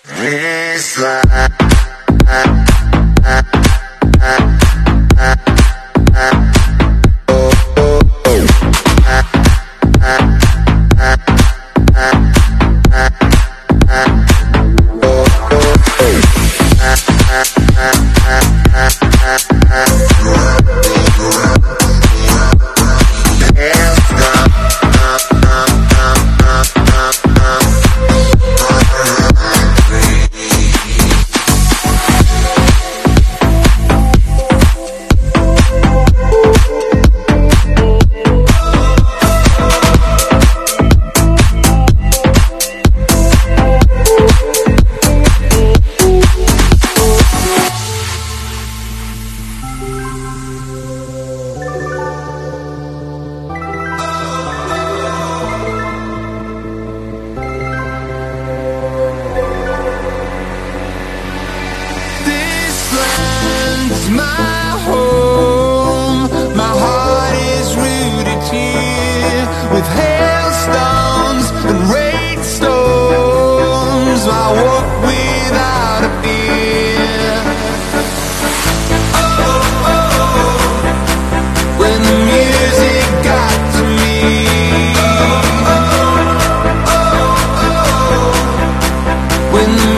This life. My home, my heart is rooted here, with hailstones and rainstorms. I walk without a fear. Oh, oh, when the music got to me. Oh, oh, oh, when the